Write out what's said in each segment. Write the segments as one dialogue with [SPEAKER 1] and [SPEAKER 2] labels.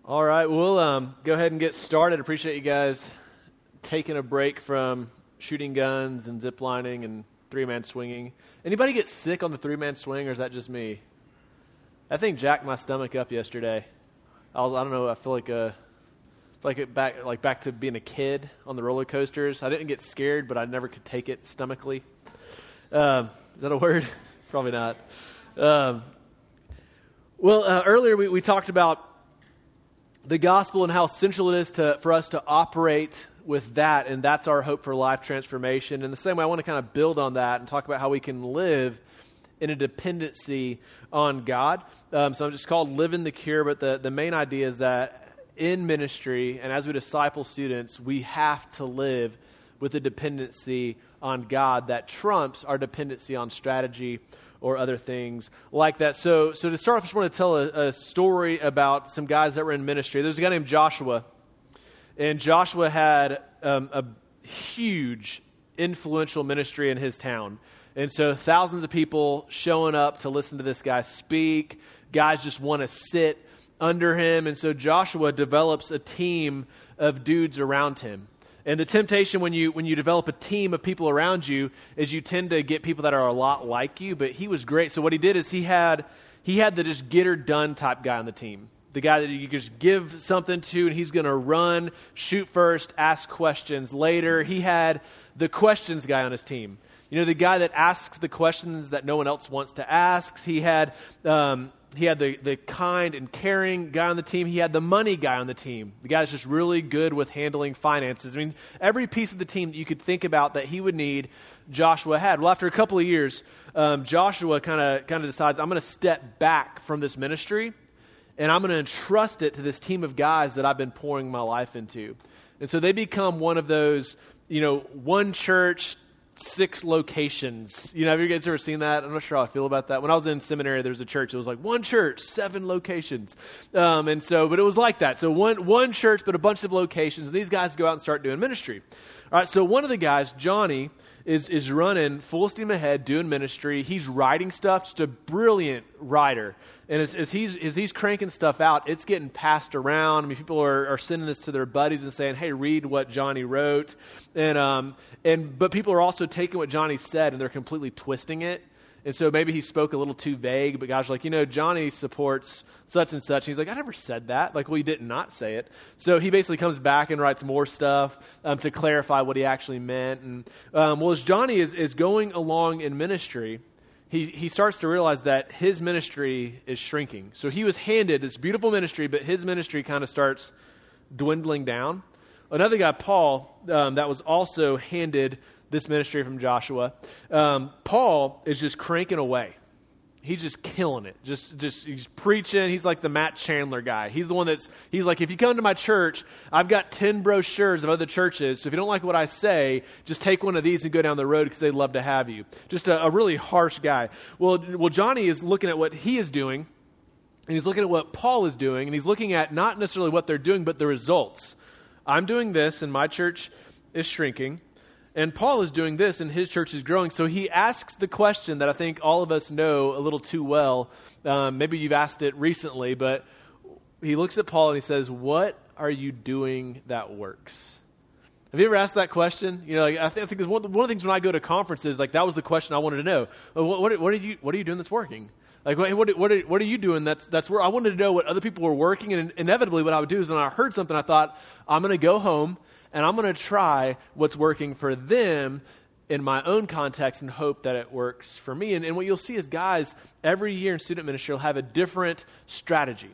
[SPEAKER 1] All right, we'll go ahead and get started. Appreciate you guys taking a break from shooting guns and zip lining and three-man swinging. Anybody get sick on the three-man swing, or is that just me? That thing jacked my stomach up yesterday. I don't know. I feel like back to being a kid on the roller coasters. I didn't get scared, but I never could take it stomachically. Is that a word? Probably not. Earlier we talked about the gospel and how essential it is for us to operate with that, and that's our hope for life transformation. In the same way, I want to kind of build on that and talk about how we can live in a dependency on God. So I'm just called Living the Cure, but the main idea is that in ministry and as we disciple students, we have to live with a dependency on God that trumps our dependency on strategy or other things like that. So to start off, I just want to tell a story about some guys that were in ministry. There's a guy named Joshua, and Joshua had a huge influential ministry in his town. And so thousands of people showing up to listen to this guy speak. Guys just want to sit under him. And so Joshua develops a team of dudes around him. And the temptation when you develop a team of people around you is you tend to get people that are a lot like you. But he was great. So what he did is he had the just get her done type guy on the team. The guy that you just give something to and he's going to run, shoot first, ask questions later. He had the questions guy on his team. You know, the guy that asks the questions that no one else wants to ask. He had the kind and caring guy on the team. He had the money guy on the team. The guy that's just really good with handling finances. I mean, every piece of the team that you could think about that he would need, Joshua had. Well, after a couple of years, Joshua kind of decides, I'm going to step back from this ministry, and I'm going to entrust it to this team of guys that I've been pouring my life into. And so they become one of those, one church, 6 locations. Have you guys ever seen that? I'm not sure how I feel about that. When I was in seminary, there was a church. It was like one church, 7 locations. But it was like that. So one church, but a bunch of locations. And these guys go out and start doing ministry. All right. So one of the guys, Johnny, is running full steam ahead, doing ministry. He's writing stuff. Just a brilliant writer. And as he's cranking stuff out, it's getting passed around. I mean, people are sending this to their buddies and saying, "Hey, read what Johnny wrote." But people are also taking what Johnny said and they're completely twisting it. And so maybe he spoke a little too vague, but guys are like, Johnny supports such and such. And he's like, I never said that. Like, well, he did not say it. So he basically comes back and writes more stuff to clarify what he actually meant. And as Johnny is going along in ministry, he starts to realize that his ministry is shrinking. So he was handed this beautiful ministry, but his ministry kind of starts dwindling down. Another guy, Paul, that was also handed this ministry from Joshua. Paul is just cranking away. He's just killing it. He's preaching. He's like the Matt Chandler guy. He's the one he's like, if you come to my church, I've got 10 brochures of other churches. So if you don't like what I say, just take one of these and go down the road because they'd love to have you. Just a really harsh guy. Well, Johnny is looking at what he is doing, and he's looking at what Paul is doing, and he's looking at not necessarily what they're doing, but the results. I'm doing this, and my church is shrinking. And Paul is doing this, and his church is growing. So he asks the question that I think all of us know a little too well. Maybe you've asked it recently, but he looks at Paul and he says, "What are you doing that works?" Have you ever asked that question? I think it's one of the things when I go to conferences, like that was the question I wanted to know. What are you doing that's working? Like, what are you doing that's where I wanted to know what other people were working, and inevitably what I would do is when I heard something, I thought, I'm going to go home and I'm going to try what's working for them in my own context and hope that it works for me. And what you'll see is guys, every year in student ministry will have a different strategy.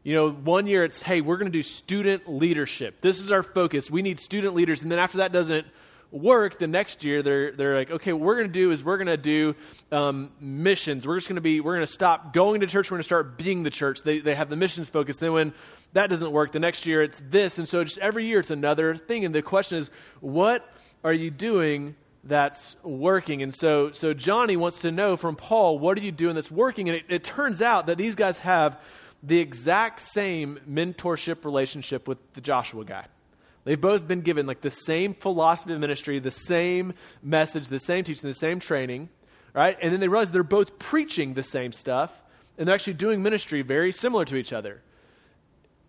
[SPEAKER 1] 1 year it's, hey, we're going to do student leadership. This is our focus. We need student leaders. And then after that doesn't work, the next year they're like, okay, what we're going to do is we're going to do missions. We're going to stop going to church. We're going to start being the church. They have the missions focus. Then when that doesn't work, the next year it's this. And so just every year it's another thing. And the question is, what are you doing that's working? And so Johnny wants to know from Paul, what are you doing that's working? And it turns out that these guys have the exact same mentorship relationship with the Joshua guy. They've both been given like the same philosophy of ministry, the same message, the same teaching, the same training, right? And then they realize they're both preaching the same stuff, and they're actually doing ministry very similar to each other.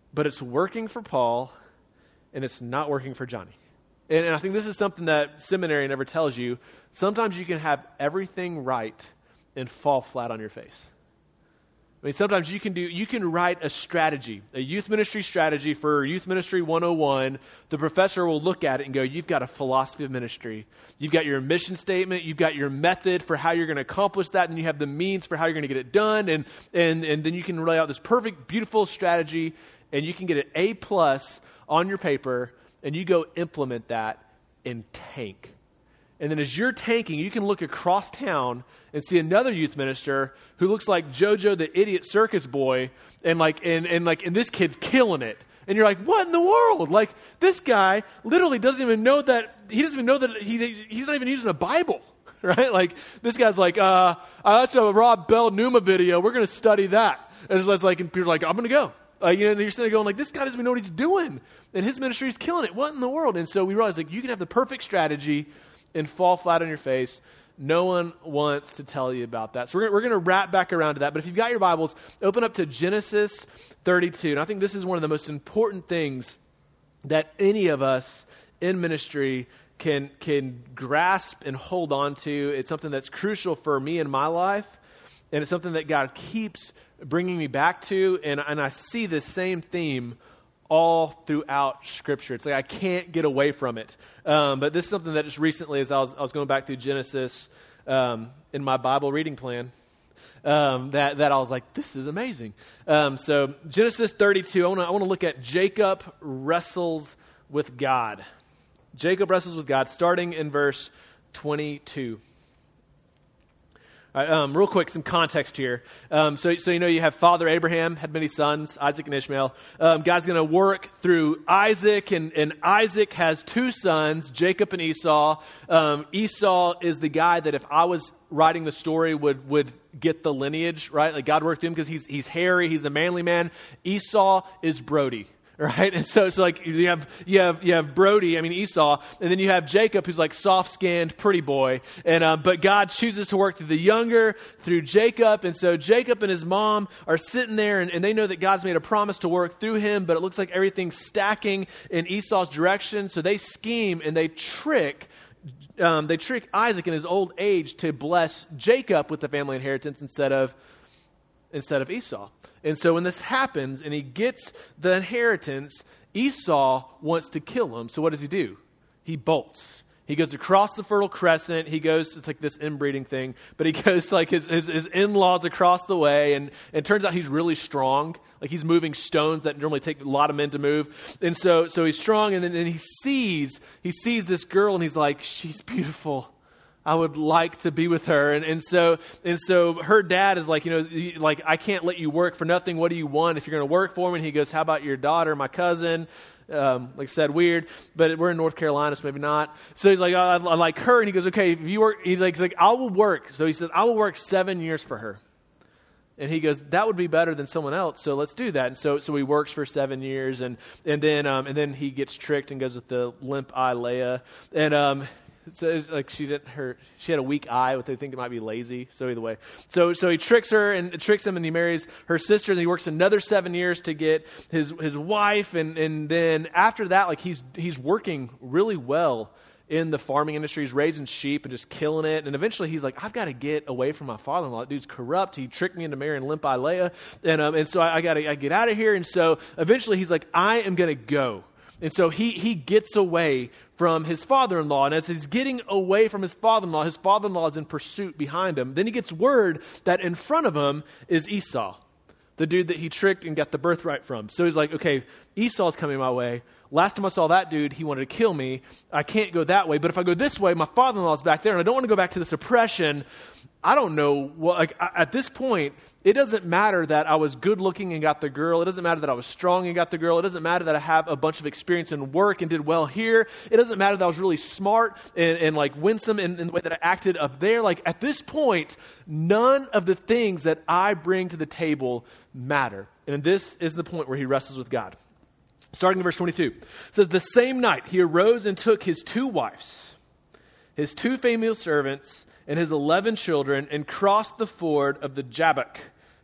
[SPEAKER 1] but it's working for Paul, and it's not working for Johnny. And I think this is something that seminary never tells you. Sometimes you can have everything right and fall flat on your face. I mean, sometimes you can write a strategy, a youth ministry strategy for Youth Ministry 101. The professor will look at it and go, you've got a philosophy of ministry. You've got your mission statement. You've got your method for how you're going to accomplish that. And you have the means for how you're going to get it done. And then you can lay out this perfect, beautiful strategy. And you can get an A+ on your paper. And you go implement that and tank. And then as you're tanking, you can look across town and see another youth minister who looks like JoJo the Idiot Circus Boy, and this kid's killing it. And you're like, what in the world? Like, this guy literally doesn't even know that he's not even using a Bible, right? Like, this guy's like, I saw a Rob Bell Numa video. We're going to study that. And it's like, and Peter's like, I'm going to go. You're sitting there going like, this guy doesn't even know what he's doing, and his ministry is killing it. What in the world? And so we realized like you can have the perfect strategy and fall flat on your face. No one wants to tell you about that. So we're going to wrap back around to that. But if you've got your Bibles, open up to Genesis 32. And I think this is one of the most important things that any of us in ministry can grasp and hold on to. It's something that's crucial for me in my life, and it's something that God keeps bringing me back to. And I see this same theme all throughout Scripture. It's like I can't get away from it. But this is something that just recently, as I was going back through Genesis in my Bible reading plan, that I was like, this is amazing. So Genesis 32, I want to look at Jacob wrestles with God. Jacob wrestles with God, starting in verse 22. All right, real quick, some context here. So you have Father Abraham, had many sons, Isaac and Ishmael. God's going to work through Isaac, and Isaac has two sons, Jacob and Esau. Esau is the guy that if I was writing the story would get the lineage, right? Like God worked through him because he's hairy, he's a manly man. Esau is Brody. Right, and so like you have Brody, Esau, and then you have Jacob, who's like soft-skinned, pretty boy, and but God chooses to work through the younger, through Jacob, and so Jacob and his mom are sitting there, and they know that God's made a promise to work through him, but it looks like everything's stacking in Esau's direction, so they scheme and they trick Isaac in his old age to bless Jacob with the family inheritance instead of Esau. And so when this happens and he gets the inheritance, Esau wants to kill him. So what does he do? He bolts. He goes across the Fertile Crescent. He goes, it's like this inbreeding thing, but he goes to like his in-laws across the way, and it turns out he's really strong. Like he's moving stones that normally take a lot of men to move. And so he's strong, and then he sees this girl, and he's like, she's beautiful. I would like to be with her. And so her dad is like, like, I can't let you work for nothing. What do you want if you're going to work for me? And he goes, how about your daughter, my cousin? Like I said, weird, but we're in North Carolina, so maybe not. So he's like, I like her. And he goes, okay, if you work, he's like, I will work. So he says, I will work 7 years for her. And he goes, that would be better than someone else. So let's do that. And so he works for 7 years, and then he gets tricked and goes with the limp eye Leah. And, so it's like she had a weak eye, what they think it might be lazy. So either way. So he tricks her and tricks him, and he marries her sister, and he works another 7 years to get his wife, and then after that, like he's working really well in the farming industry. He's raising sheep and just killing it. And eventually he's like, I've got to get away from my father-in-law. That dude's corrupt. He tricked me into marrying limp eye Leah. And so I got to get out of here. And so eventually he's like, I am going to go. And so he gets away from his father-in-law. And as he's getting away from his father-in-law is in pursuit behind him. Then he gets word that in front of him is Esau, the dude that he tricked and got the birthright from. So he's like, okay, Esau's coming my way. Last time I saw that dude, he wanted to kill me. I can't go that way. But if I go this way, my father-in-law's back there, and I don't want to go back to this oppression. I don't know. Well, at this point, it doesn't matter that I was good looking and got the girl. It doesn't matter that I was strong and got the girl. It doesn't matter that I have a bunch of experience in work and did well here. It doesn't matter that I was really smart and like winsome in the way that I acted up there. Like at this point, none of the things that I bring to the table matter. And this is the point where he wrestles with God. Starting in verse 22, it says, the same night he arose and took his 2 wives, his 2 female servants, and his 11 children, and crossed the ford of the Jabbok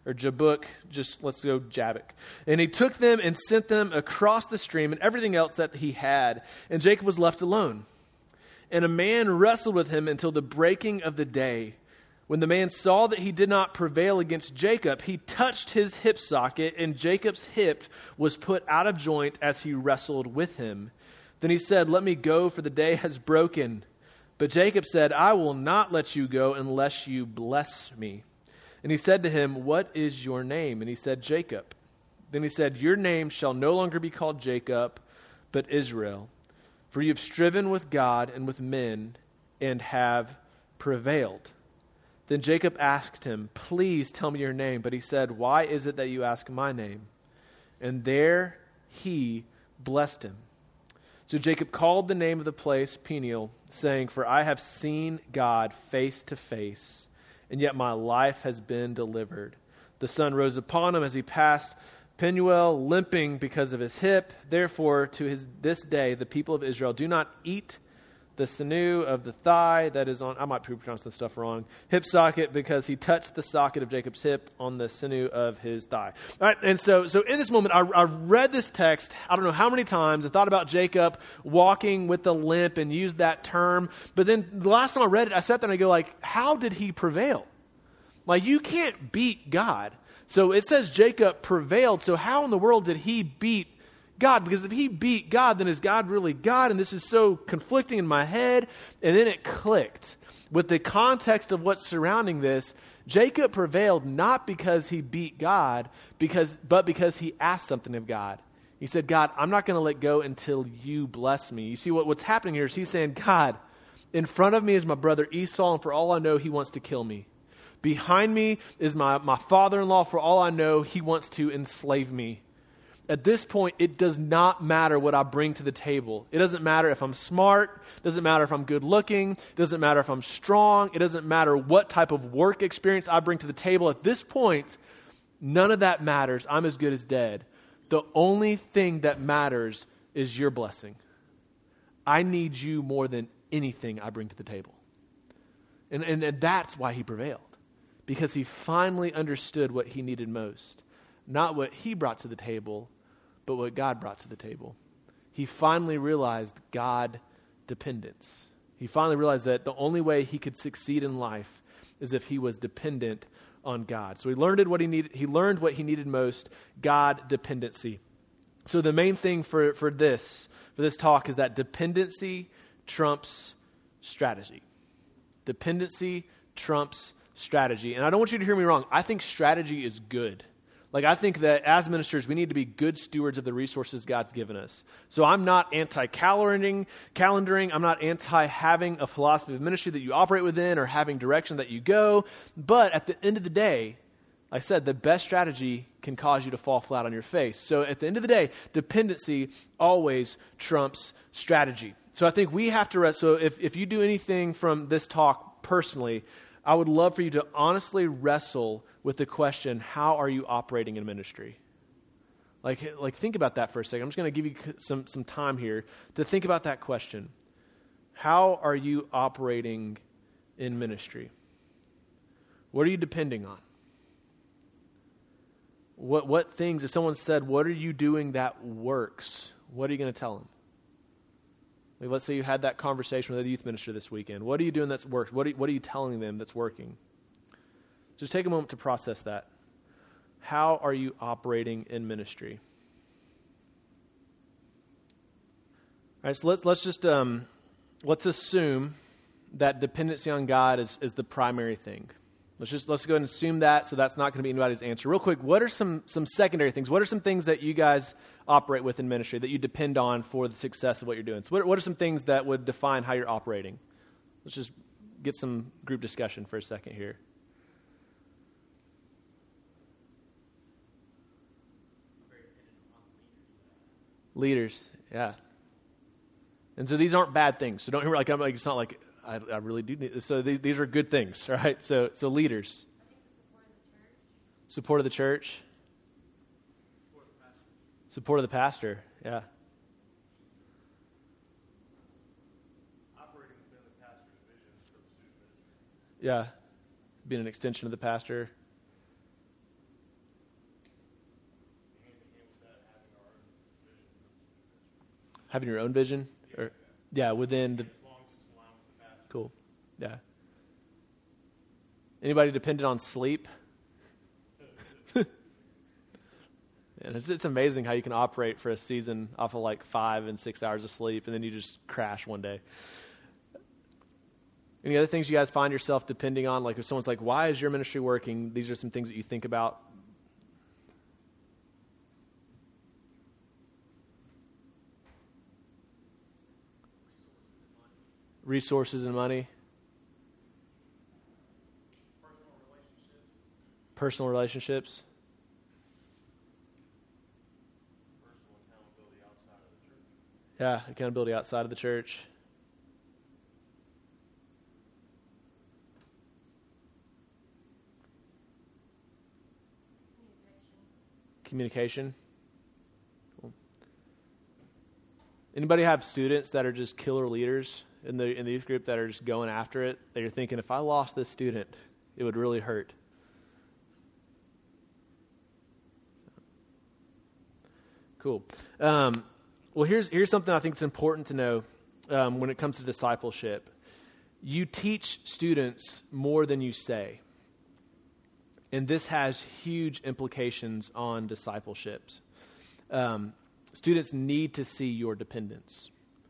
[SPEAKER 1] or Jabuk, just let's go Jabbok. And he took them and sent them across the stream and everything else that he had. And Jacob was left alone. And a man wrestled with him until the breaking of the day. When the man saw that he did not prevail against Jacob, he touched his hip socket, and Jacob's hip was put out of joint as he wrestled with him. Then he said, "Let me go, for the day has broken." But Jacob said, "I will not let you go unless you bless me." And he said to him, "What is your name?" And he said, "Jacob." Then he said, "Your name shall no longer be called Jacob, but Israel. For you have striven with God and with men and have prevailed." Then Jacob asked him, "Please tell me your name." But he said, "Why is it that you ask my name?" And there he blessed him. So Jacob called the name of the place Peniel, saying, "For I have seen God face to face, and yet my life has been delivered." The sun rose upon him as he passed Penuel, limping because of his hip. Therefore, to this day, the people of Israel do not eat the sinew of the thigh that is on, I might pronounce this stuff wrong, hip socket, because he touched the socket of Jacob's hip on the sinew of his thigh. All right, and so in this moment, I read this text, I don't know how many times, I thought about Jacob walking with the limp and used that term, but then the last time I read it, I sat there and I go like, how did he prevail? Like, you can't beat God. So it says Jacob prevailed, so how in the world did he beat God? Because if he beat God, then is God really God? And this is so conflicting in my head. And then it clicked. With the context of what's surrounding this, Jacob prevailed not because he beat God, but because he asked something of God. He said, "God, I'm not going to let go until you bless me." You see, what's happening here is he's saying, "God, in front of me is my brother Esau, and for all I know, he wants to kill me. Behind me is my father-in-law. For all I know, he wants to enslave me. At this point, it does not matter what I bring to the table. It doesn't matter if I'm smart. It doesn't matter if I'm good looking. It doesn't matter if I'm strong. It doesn't matter what type of work experience I bring to the table. At this point, none of that matters. I'm as good as dead. The only thing that matters is your blessing. I need you more than anything I bring to the table." And that's why he prevailed. Because he finally understood what he needed most. Not what he brought to the table, but what God brought to the table. He finally realized God dependence. He finally realized that the only way he could succeed in life is if he was dependent on God. So he learned what he needed. He learned what he needed most: God dependency. So the main thing for this talk is that dependency trumps strategy. Dependency trumps strategy. And I don't want you to hear me wrong. I think strategy is good. Like, I think that as ministers, we need to be good stewards of the resources God's given us. So I'm not anti-calendaring. I'm not anti-having a philosophy of ministry that you operate within or having direction that you go. But at the end of the day, like I said, the best strategy can cause you to fall flat on your face. So at the end of the day, dependency always trumps strategy. So I think we have to, so if you do anything from this talk personally, I would love for you to honestly wrestle with the question, how are you operating in ministry? Like think about that for a second. I'm just going to give you some time here to think about that question. How are you operating in ministry? What are you depending on? What things, if someone said, "What are you doing that works?" What are you going to tell them? Like, let's say you had that conversation with a youth minister this weekend. What are you doing that's worked? What are you telling them that's working? Just take a moment to process that. How are you operating in ministry? All right, so let's just let's assume that dependency on God is the primary thing. Let's go ahead and assume that, so that's not going to be anybody's answer. Real quick, what are some secondary things? What are some things that you guys operate with in ministry that you depend on for the success of what you're doing? So what are some things that would define how you're operating? Let's just get some group discussion for a second here. Leaders, yeah. And so these aren't bad things. So don't hear it's not like I really do need this. So these are good things, right? So leaders. Support of the church. Support of the pastor, yeah.
[SPEAKER 2] Operating within the pastor's vision for the student ministry.
[SPEAKER 1] Yeah, being an extension of the pastor. Having your own vision? Or within the... Cool. Yeah. Anybody dependent on sleep? And it's amazing how you can operate for a season off of like 5 and 6 hours of sleep, and then you just crash one day. Any other things you guys find yourself depending on? Like if someone's like, why is your ministry working? These are some things that you think about. Resources and money. Personal relationships. Yeah, accountability outside of the church. Communication. Cool. Anybody have students that are just killer leaders in the youth group that are just going after it? That you're thinking, if I lost this student, it would really hurt. Cool. Well, here's something I think is important to know when it comes to discipleship. You teach students more than you say. And this has huge implications on discipleships. Students need to see your dependence.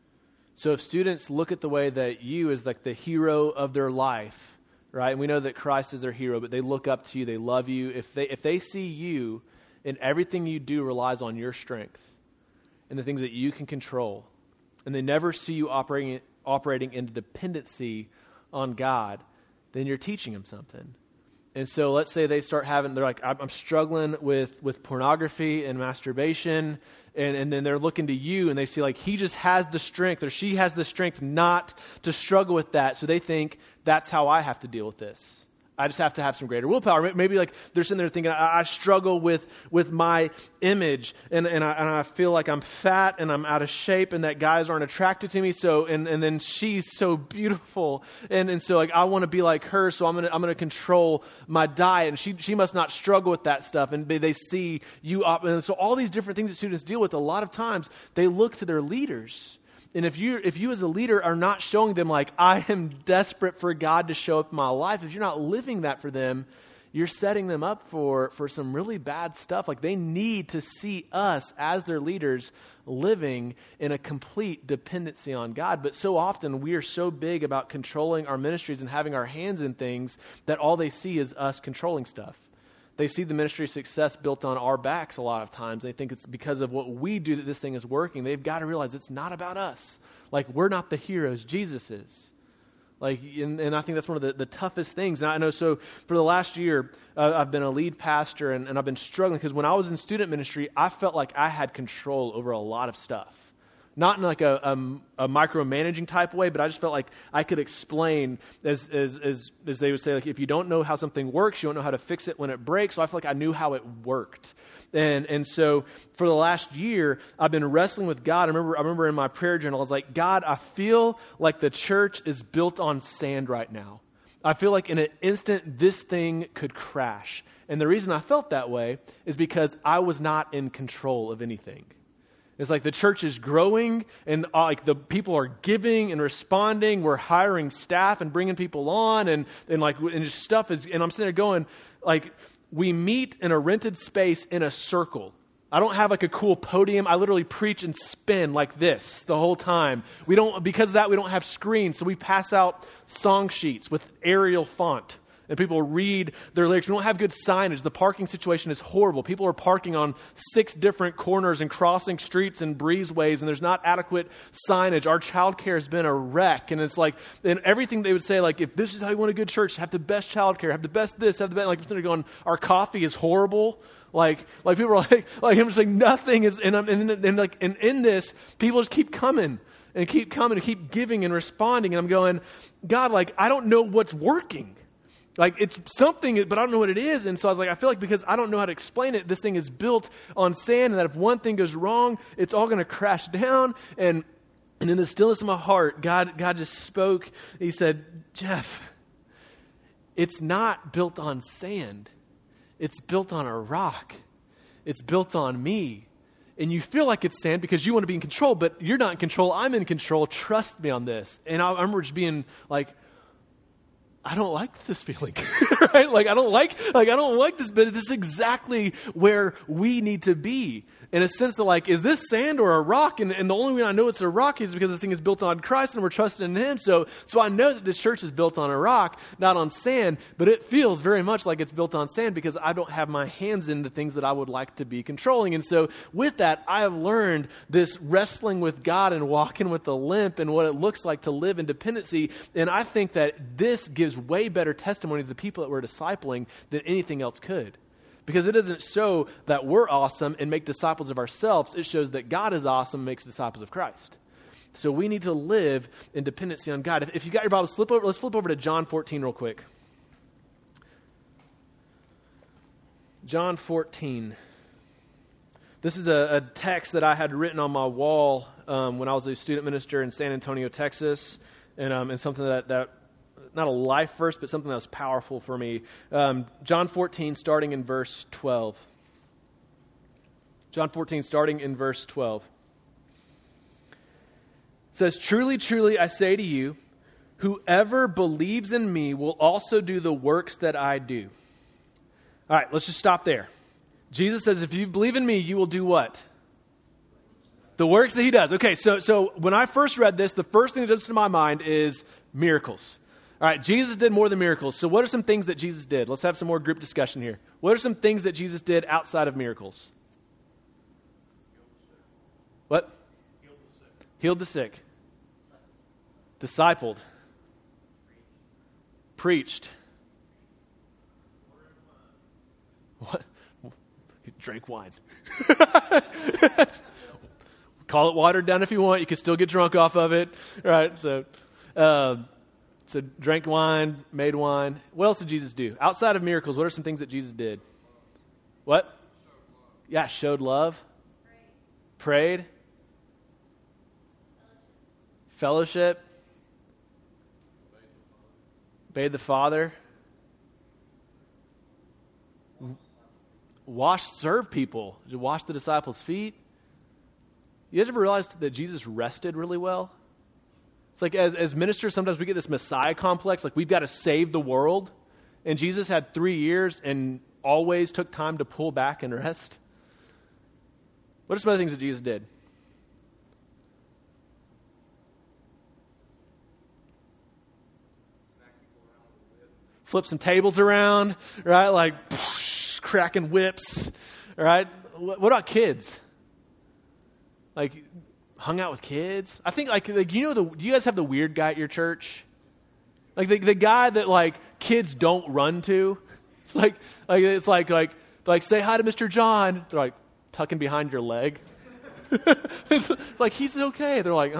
[SPEAKER 1] So if students look at the way that you as like the hero of their life, right? And we know that Christ is their hero, but they look up to you, they love you. If they see you and everything you do relies on your strength and the things that you can control, and they never see you operating into dependency on God, then you're teaching them something. And so let's say they're like, I'm struggling with pornography and masturbation, and then they're looking to you and they see like he just has the strength or she has the strength not to struggle with that. So they think that's how I have to deal with this. I just have to have some greater willpower. Maybe like they're sitting there thinking, I struggle with my image and I feel like I'm fat and I'm out of shape and that guys aren't attracted to me. So, and then she's so beautiful. And so like, I want to be like her. So I'm going to control my diet, and she must not struggle with that stuff. And they see you up. And so all these different things that students deal with, a lot of times they look to their leaders. And if you as a leader are not showing them like, I am desperate for God to show up in my life, if you're not living that for them, you're setting them up for some really bad stuff. Like they need to see us as their leaders living in a complete dependency on God. But so often we are so big about controlling our ministries and having our hands in things that all they see is us controlling stuff. They see the ministry success built on our backs a lot of times. They think it's because of what we do that this thing is working. They've got to realize it's not about us. Like, we're not the heroes. Jesus is. Like, and I think that's one of the toughest things. And I know, so for the last year, I've been a lead pastor, and I've been struggling because when I was in student ministry, I felt like I had control over a lot of stuff. Not in like a micromanaging type way, but I just felt like I could explain, as they would say, like if you don't know how something works, you don't know how to fix it when it breaks. So I feel like I knew how it worked. And so for the last year, I've been wrestling with God. I remember in my prayer journal, I was like, God, I feel like the church is built on sand right now. I feel like in an instant, this thing could crash. And the reason I felt that way is because I was not in control of anything. It's like the church is growing and like the people are giving and responding. We're hiring staff and bringing people on and just stuff is, and I'm sitting there going like, we meet in a rented space in a circle. I don't have like a cool podium. I literally preach and spin like this the whole time. Because of that, we don't have screens. So we pass out song sheets with Arial font. And people read their lyrics. We don't have good signage. The parking situation is horrible. People are parking on 6 different corners and crossing streets and breezeways, and there's not adequate signage. Our childcare has been a wreck. And it's like, and everything they would say, like, if this is how you want a good church, have the best childcare, have the best this, have the best, like, instead of going, our coffee is horrible. Like people are like I'm just like, nothing is, and in this, people just keep coming and keep giving and responding. And I'm going, God, like, I don't know what's working. Like, it's something, but I don't know what it is. And so I was like, I feel like because I don't know how to explain it, this thing is built on sand, and that if one thing goes wrong, it's all going to crash down. And in the stillness of my heart, God just spoke. He said, Jeff, it's not built on sand. It's built on a rock. It's built on me. and you feel like it's sand because you want to be in control, but you're not in control. I'm in control. Trust me on this. And I remember just being like, I don't like this feeling, right? Like, I don't like this, but this is exactly where we need to be. In a sense that, like, is this sand or a rock? And the only way I know it's a rock is because this thing is built on Christ and we're trusting in Him. So I know that this church is built on a rock, not on sand, but it feels very much like it's built on sand because I don't have my hands in the things that I would like to be controlling. And so with that, I have learned this wrestling with God and walking with the limp and what it looks like to live in dependency. And I think that this gives way better testimony to the people that we're discipling than anything else could. Because it doesn't show that we're awesome and make disciples of ourselves. It shows that God is awesome and makes disciples of Christ. So we need to live in dependency on God. If you got your Bibles, let's flip over to John 14 real quick. John 14. This is a text that I had written on my wall when I was a student minister in San Antonio, Texas, and something that not a life verse, but something that was powerful for me. John 14, starting in verse 12. John 14, starting in verse 12. It says, "Truly, truly, I say to you, whoever believes in me will also do the works that I do." All right, let's just stop there. Jesus says, if you believe in me, you will do what? The works that He does. Okay, so when I first read this, the first thing that jumps to my mind is miracles. All right, Jesus did more than miracles. So what are some things that Jesus did? Let's have some more group discussion here. What are some things that Jesus did outside of miracles? What? Healed the sick. Discipled. Preached. What? He drank wine. Call it watered down if you want. You can still get drunk off of it. Right? So drank wine, made wine. What else did Jesus do? Outside of miracles, what are some things that Jesus did? What? Yeah, showed love. Prayed. Fellowship. Obeyed the Father. Served people. Did you wash the disciples' feet? You guys ever realized that Jesus rested really well? It's like as ministers, sometimes we get this Messiah complex, like we've got to save the world. And Jesus had 3 years and always took time to pull back and rest. What are some other things that Jesus did? Flip some tables around, right? Like cracking whips, right? What about kids? Like hung out with kids. I think do you guys have the weird guy at your church? Like the guy that like kids don't run to. It's like say hi to Mr. John. They're like tucking behind your leg. It's like he's okay. They're like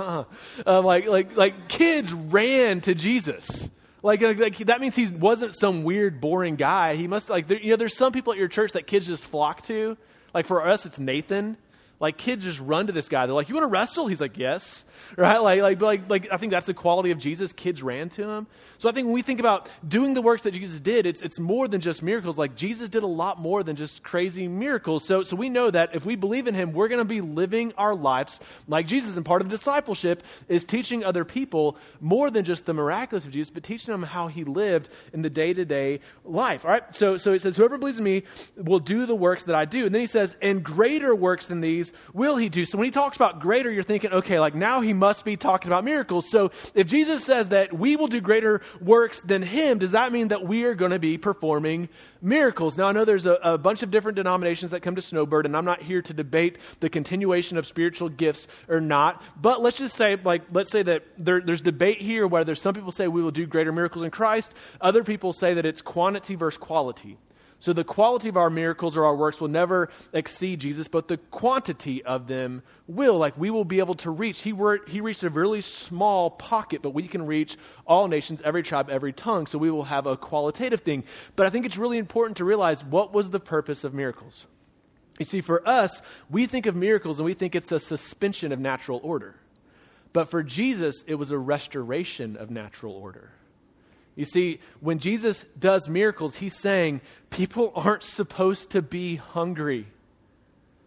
[SPEAKER 1] like kids ran to Jesus. Like that means he wasn't some weird boring guy. He must there's some people at your church that kids just flock to. Like for us, it's Nathan. Like kids just run to this guy. They're like, "You want to wrestle?" He's like, "Yes." Right? Like I think that's the quality of Jesus. Kids ran to him. So I think when we think about doing the works that Jesus did, it's more than just miracles. Like Jesus did a lot more than just crazy miracles. So we know that if we believe in Him, we're going to be living our lives like Jesus. And part of discipleship is teaching other people more than just the miraculous of Jesus, but teaching them how He lived in the day-to-day life. All right. So it says, "Whoever believes in me will do the works that I do." And then He says, "And greater works than these will He do." So when He talks about greater, you're thinking, okay, like now He must be talking about miracles. So if Jesus says that we will do greater works than Him, does that mean that we are going to be performing miracles? Now I know there's a bunch of different denominations that come to Snowbird, and I'm not here to debate the continuation of spiritual gifts or not, but let's just say, let's say that there's debate here where there's some people say we will do greater miracles in Christ. Other people say that it's quantity versus quality. So the quality of our miracles or our works will never exceed Jesus, but the quantity of them will. Like we will be able to reach. He reached a really small pocket, but we can reach all nations, every tribe, every tongue. So we will have a qualitative thing. But I think it's really important to realize what was the purpose of miracles. You see, for us, we think of miracles and we think it's a suspension of natural order. But for Jesus, it was a restoration of natural order. You see, when Jesus does miracles, He's saying people aren't supposed to be hungry.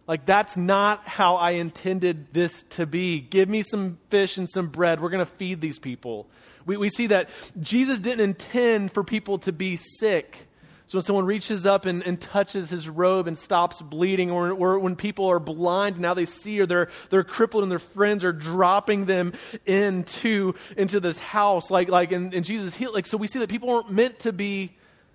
[SPEAKER 1] Like, that's not how I intended this to be. Give me some fish and some bread. We're going to feed these people. We see that Jesus didn't intend for people to be sick. So when someone reaches up and touches his robe and stops bleeding, or when people are blind and now they see, or they're crippled and their friends are dropping them into this house, and Jesus healed. Like, so we see that people aren't meant to be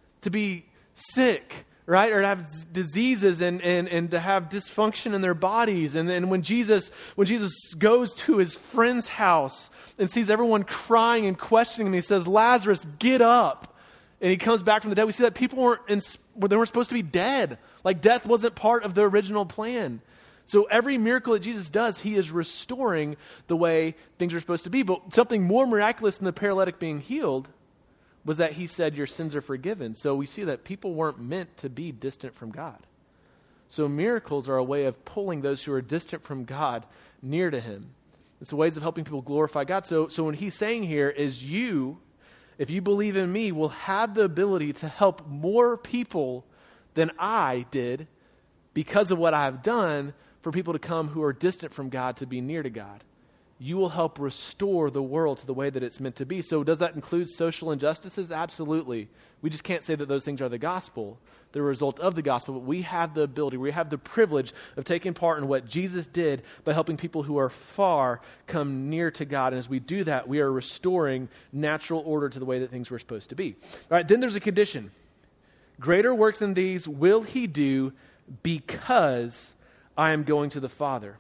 [SPEAKER 1] sick, right? Or to have diseases and to have dysfunction in their bodies. And when Jesus goes to his friend's house and sees everyone crying and questioning him, he says, "Lazarus, get up." And he comes back from the dead. We see that people weren't supposed to be dead. Like, death wasn't part of the original plan. So every miracle that Jesus does, he is restoring the way things are supposed to be. But something more miraculous than the paralytic being healed was that he said, "Your sins are forgiven." So we see that people weren't meant to be distant from God. So miracles are a way of pulling those who are distant from God near to him. It's ways of helping people glorify God. So what he's saying here is, if you believe in me, will have the ability to help more people than I did because of what I've done for people to come who are distant from God to be near to God. You will help restore the world to the way that it's meant to be. So does that include social injustices? Absolutely. We just can't say that those things are the gospel. They're a result of the gospel, but we have the ability, we have the privilege of taking part in what Jesus did by helping people who are far come near to God. And as we do that, we are restoring natural order to the way that things were supposed to be. All right, then there's a condition. Greater works than these will he do because I am going to the Father.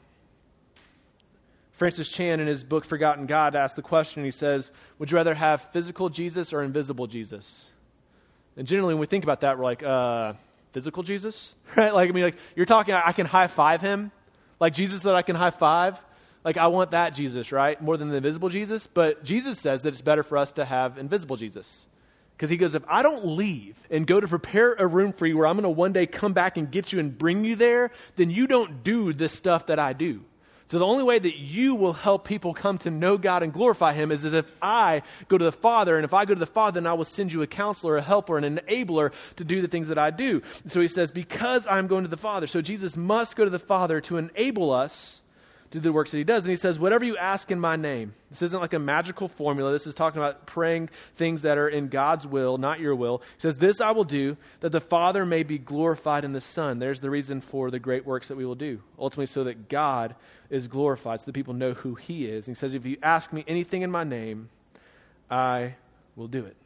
[SPEAKER 1] Francis Chan, in his book Forgotten God, asked the question, he says, would you rather have physical Jesus or invisible Jesus? And generally when we think about that, we're like, physical Jesus? Right? Like, you're talking, I can high five him? Like Jesus that I can high five? Like, I want that Jesus, right? More than the invisible Jesus. But Jesus says that it's better for us to have invisible Jesus. Because he goes, if I don't leave and go to prepare a room for you where I'm going to one day come back and get you and bring you there, then you don't do this stuff that I do. So the only way that you will help people come to know God and glorify him is that if I go to the Father, and if I go to the Father, then I will send you a counselor, a helper, an enabler to do the things that I do. So he says, because I'm going to the Father. So Jesus must go to the Father to enable us to do the works that he does. And he says, whatever you ask in my name. This isn't like a magical formula. This is talking about praying things that are in God's will, not your will. He says, this I will do, that the Father may be glorified in the Son. There's the reason for the great works that we will do. Ultimately, so that God is glorified, so that people know who he is. And he says, if you ask me anything in my name, I will do it.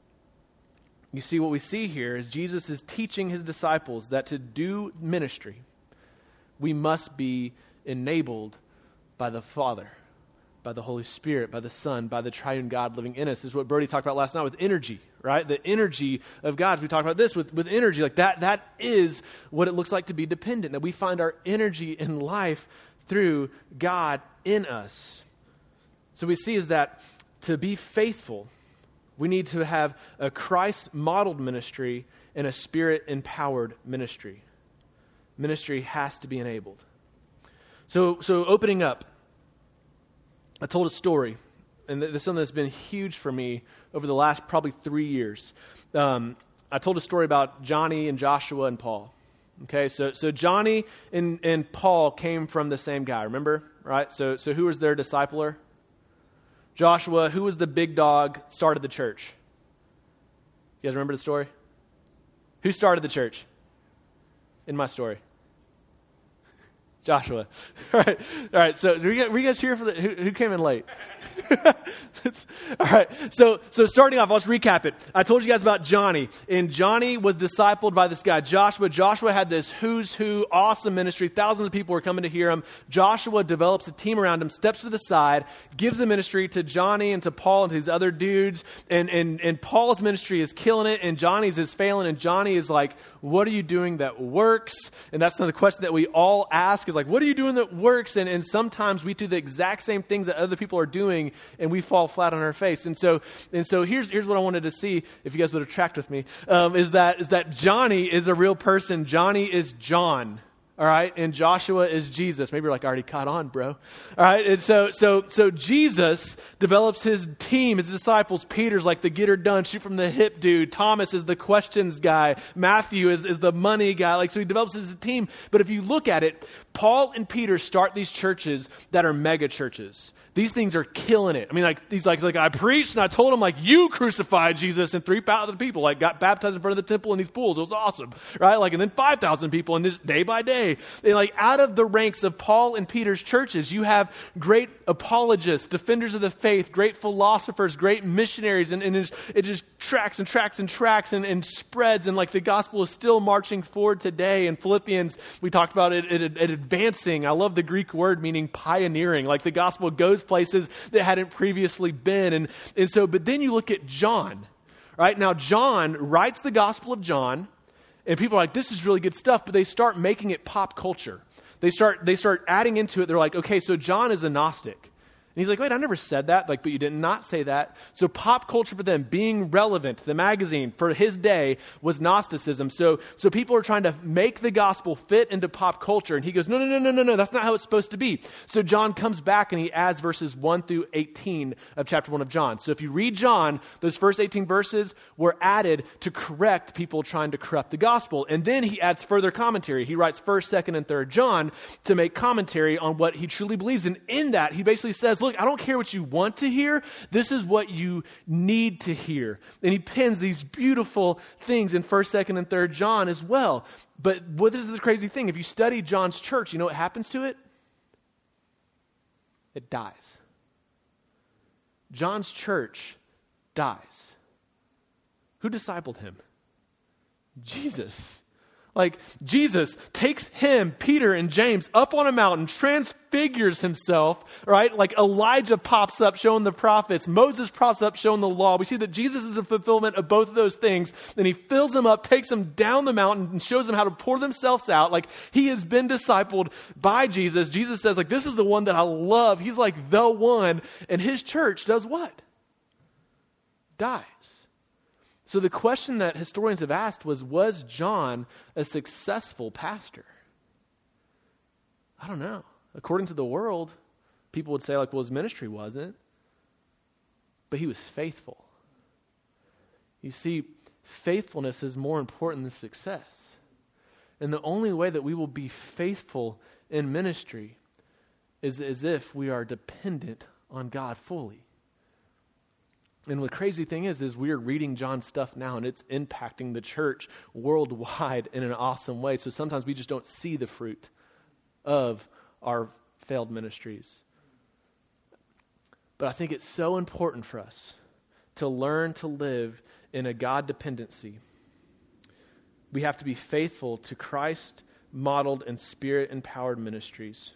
[SPEAKER 1] You see, what we see here is Jesus is teaching his disciples that to do ministry, we must be enabled by the Father, by the Holy Spirit, by the Son, by the triune God living in us. This is what Brody talked about last night with energy, right? The energy of God. We talked about this with energy. Like that is what it looks like to be dependent, that we find our energy in life through God in us. So we see is that to be faithful, we need to have a Christ-modeled ministry and a Spirit-empowered ministry. Ministry has to be enabled. So opening up, I told a story, and this is something that's been huge for me over the last probably 3 years. I told a story about Johnny and Joshua and Paul. Okay, so Johnny and Paul came from the same guy, remember? Right? So who was their discipler? Joshua. Who was the big dog, started the church? You guys remember the story? Who started the church in my story? Joshua. All right. So were you guys here for who came in late? All right. So starting off, let's recap it. I told you guys about Johnny, and Johnny was discipled by this guy, Joshua. Joshua had this who's who awesome ministry. Thousands of people were coming to hear him. Joshua develops a team around him, steps to the side, gives the ministry to Johnny and to Paul and to these other dudes. And Paul's ministry is killing it, and Johnny's is failing. And Johnny is like, what are you doing that works? And that's another question that we all ask is like, what are you doing that works? And sometimes we do the exact same things that other people are doing, and we fall flat on our face. And so here's what I wanted to see, if you guys would have tracked with me, is that Johnny is a real person. Johnny is John. All right, and Joshua is Jesus. Maybe you're like, I already caught on, bro. All right, and so Jesus develops his team, his disciples. Peter's like the get her done, shoot from the hip dude. Thomas is the questions guy. Matthew is the money guy. Like, so he develops his team. But if you look at it, Paul and Peter start these churches that are mega churches. These things are killing it. I mean, like, these like I preached and I told them, like, you crucified Jesus, and 3,000 people like got baptized in front of the temple in these pools. It was awesome, right? Like, and then 5,000 people, and just day by day. And like, out of the ranks of Paul and Peter's churches, you have great apologists, defenders of the faith, great philosophers, great missionaries, and it just tracks and tracks and tracks and spreads, and like the gospel is still marching forward today. In Philippians, we talked about it advancing. I love the Greek word meaning pioneering. Like, the gospel goes places that hadn't previously been. And so, but then you look at John, right? Now, John writes the Gospel of John, and people are like, this is really good stuff, but they start making it pop culture. They start adding into it. They're like, okay, so John is a Gnostic. And he's like, wait, I never said that. Like, but you did not say that. So pop culture for them, being relevant, the magazine for his day was Gnosticism. So people are trying to make the gospel fit into pop culture. And he goes, no, that's not how it's supposed to be. So John comes back and he adds verses 1 through 18 of chapter 1 of John. So if you read John, those first 18 verses were added to correct people trying to corrupt the gospel. And then he adds further commentary. He writes 1st, 2nd, and 3rd John to make commentary on what he truly believes. And in that, he basically says, look, I don't care what you want to hear. This is what you need to hear. And he pins these beautiful things in 1st, 2nd, and 3rd John as well. But what is the crazy thing? If you study John's church, you know what happens to it? It dies. John's church dies. Who discipled him? Jesus. Like, Jesus takes him, Peter and James, up on a mountain, transfigures himself, right? Like Elijah pops up showing the prophets. Moses pops up showing the law. We see that Jesus is a fulfillment of both of those things. Then he fills them up, takes them down the mountain, and shows them how to pour themselves out. Like, he has been discipled by Jesus. Jesus says, like, this is the one that I love. He's like the one. And his church does what? Dies. So the question that historians have asked was John a successful pastor? I don't know. According to the world, people would say, like, well, his ministry wasn't. But he was faithful. You see, faithfulness is more important than success. And the only way that we will be faithful in ministry is as if we are dependent on God fully. And the crazy thing is we are reading John's stuff now, and it's impacting the church worldwide in an awesome way. So sometimes we just don't see the fruit of our failed ministries. But I think it's so important for us to learn to live in a God dependency. We have to be faithful to Christ-modeled and Spirit-empowered ministries.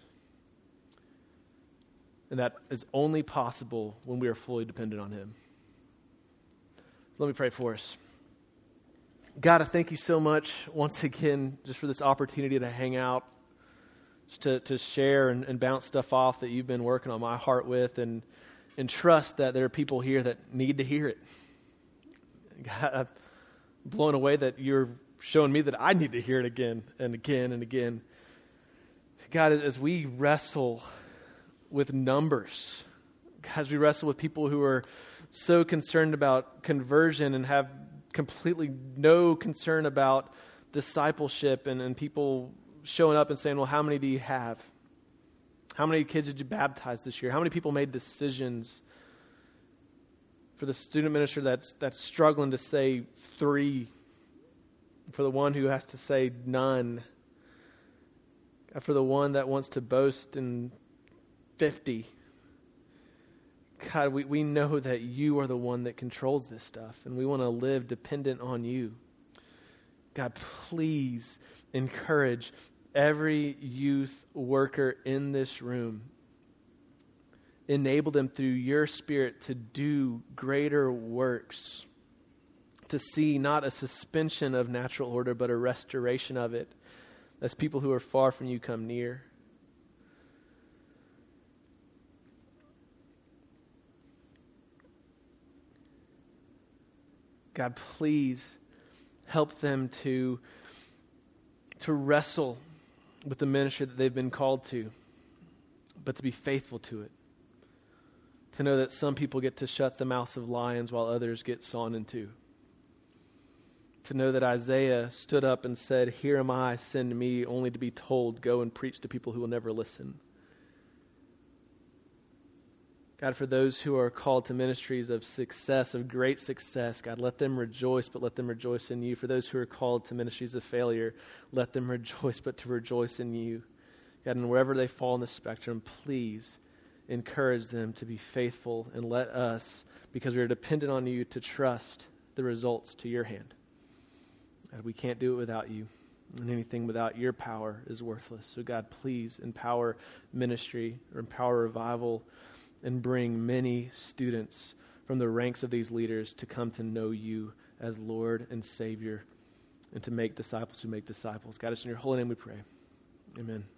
[SPEAKER 1] And that is only possible when we are fully dependent on Him. Let me pray for us. God, I thank you so much once again just for this opportunity to hang out, just to share and bounce stuff off that you've been working on my heart with, and trust that there are people here that need to hear it. God, I'm blown away that you're showing me that I need to hear it again and again and again. God, as we wrestle with numbers, as we wrestle with people who are so concerned about conversion and have completely no concern about discipleship, and people showing up and saying, well, how many do you have? How many kids did you baptize this year? How many people made decisions? For the student minister that's struggling to say 3, for the one who has to say none, for the one that wants to boast in 50. God, we know that you are the one that controls this stuff, and we want to live dependent on you. God, please encourage every youth worker in this room. Enable them through your Spirit to do greater works, to see not a suspension of natural order, but a restoration of it, as people who are far from you come near. God, please help them to wrestle with the ministry that they've been called to, but to be faithful to it. To know that some people get to shut the mouths of lions while others get sawn in two. To know that Isaiah stood up and said, "Here am I, send me," only to be told, "Go and preach to people who will never listen." God, for those who are called to ministries of success, of great success, God, let them rejoice, but let them rejoice in you. For those who are called to ministries of failure, let them rejoice, but to rejoice in you. God, and wherever they fall in the spectrum, please encourage them to be faithful, and let us, because we are dependent on you, to trust the results to your hand. God, we can't do it without you, and anything without your power is worthless. So God, please empower ministry, or empower revival, and bring many students from the ranks of these leaders to come to know you as Lord and Savior, and to make disciples who make disciples. God, it's in your holy name we pray. Amen.